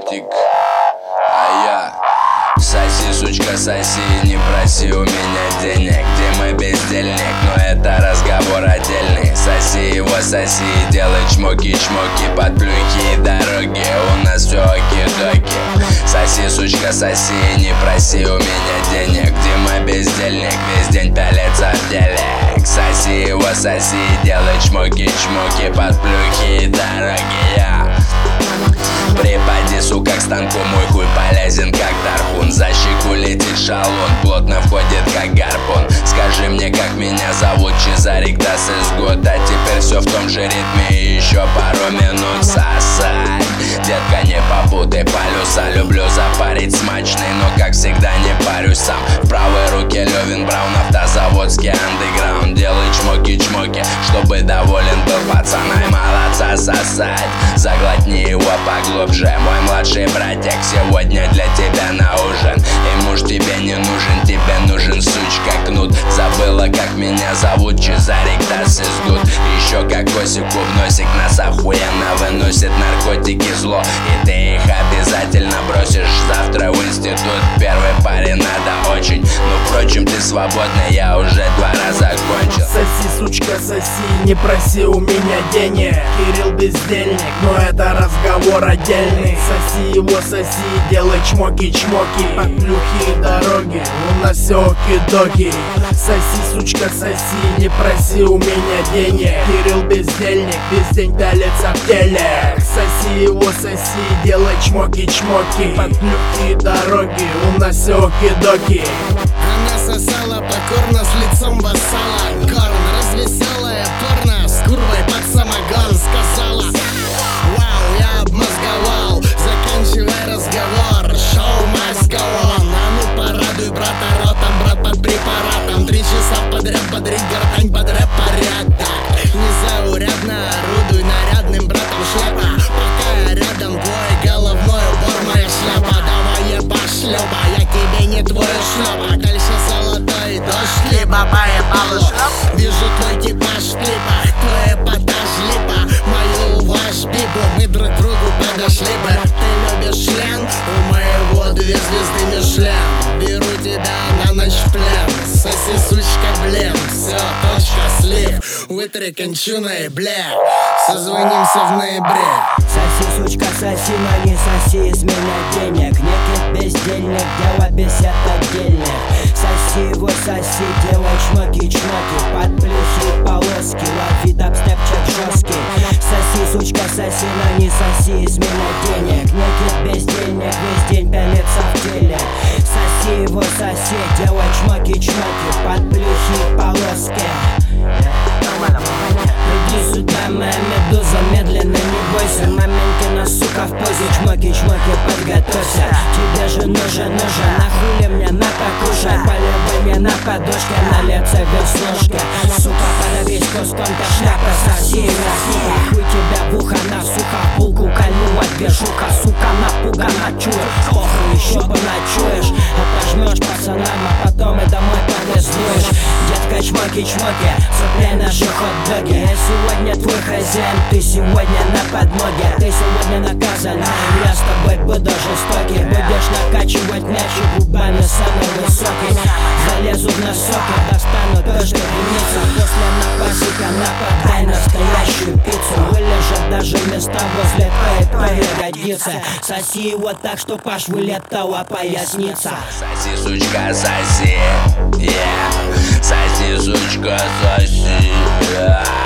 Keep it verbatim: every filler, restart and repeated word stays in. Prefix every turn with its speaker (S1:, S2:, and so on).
S1: наркотик, а я соси, сучка, соси, не проси у меня денег. Где мой бездельник, но это разговор отдельный. Соси его, соси, делай чмоки-чмоки под плюхи и дороги. У нас все оки-доки. Соси, сучка, соси, не проси у меня денег. Где мой бездельник, весь день пялится в телек. Соси его, соси, делай чмоки-чмоки под плюхи и дороги. Я припади, сука, к станку, мой хуй полезен как тархун. За щеку летит шалун, плотно входит как гарпун. Скажи мне, как меня зовут, Чезарик, das ist gut. А теперь все в том же ритме и еще пару минут сосать. Детка, не попутай полюса, люблю запарить смачный, но как всегда не парюсь сам. В правой руке Левин Браун, автозаводский андеграунд. Делай чмоки-чмоки, чтобы доволен был пацан. Ай, молодца сосать, заглотни его поглубже. Мой младший братик сегодня для тебя на ужин. И муж тебе не нужен, тебе нужен, сучка, кнут. Забыла, как меня зовут, Чезарик, das ist gut. Еще кокосику в носик, нас охуенно выносит наркотики зло. И ты их обязательно бросишь завтра в институт. Первой паре надо очень, но впрочем ты свободна, я уже два раза кончил.
S2: Соси, сучка, соси, не проси у меня денег. Кирилл бездельник, но это разговор отдельный. Соси его, соси, делай чмоки-чмоки под плюхи и дороги. У нас все оки-доки. Соси, сучка, соси, не проси у меня денег. Кирилл бездельник, весь день пялится в телек. Соси его, соси, делай чмоки-чмоки под плюхи и дороги. У нас все оки-доки.
S3: Она сосала покорно с лицом вассала. Корн, развеселая порно с курвой под самогон. Сказала: вау, я обмозговал, заканчивай разговор. Шоу must go on. А ну порадуй брата ротом, брат под препаратом. Три часа подряд бодрить гортань под рэп-порядок. Незаурядно орудуй нарядным братом шляпа. Пока я рядом, твой головной убор, моя шляпа. Давай я пошлёба, я тебе не твой шлёпа. Дальше золотой дождь, либо поебал шлёп. Вижу твой типаж в клипах, твой эпатаж липа. Мою ваш бибу, мы друг другу подошли бы. Ты любишь член? У моего две звезды Мишлен. Беру тебя на ночь в плен. Соси, сучка, блин, все, точка, слив. Вытри кончуной, бля. Созвонимся в ноябре.
S4: Соси, сучка, соси, но не соси из меня денег. Некий бездельник, дело бесед отдельных. Соси его, соси, делай чмоки-чмоки под плюхи и полоски. Лови дабстепчик жесткий. Соси, сучка, соси, но не соси из меня денег. Некий бездельник, весь день пялится в телек. Соси его, соси, делай чмоки-чмоки под плюхи и полоски. Иди сюда, моя медуза, медленно, не бойся. Маменькина, сука, в позе, чмоки-чмоки, подготовься. Тебе же нужен, нужен, нахули мне на покушай. Полюбуй мне на подушке, на лице веснушки. Сука, подавись куском, ты шляпа, соси, соси. Хуй тебя в ухо, на сухо, булку кольнула движуха. Сука, напугана, чуешь, похуй, еще бы ночуешь. Отожмешь пацанам, а потом и домой повездуешь. Детка, чмоки-чмоки, цепляй наши хот-доги. Я сегодня твой хозяин, ты сегодня на подмоге. Ты сегодня наказан, я с тобой буду жестокий. Будешь накачивать мяч и губами самый высокий. Залезу в носок и достану то, что гнется. После напасика нападай настоящую пиццу. Вылежат даже места возле твоей ягодицы. Соси его так, что аж вылетала поясница.
S1: Соси, сучка, соси, yeah. Соси, сучка, соси, yeah.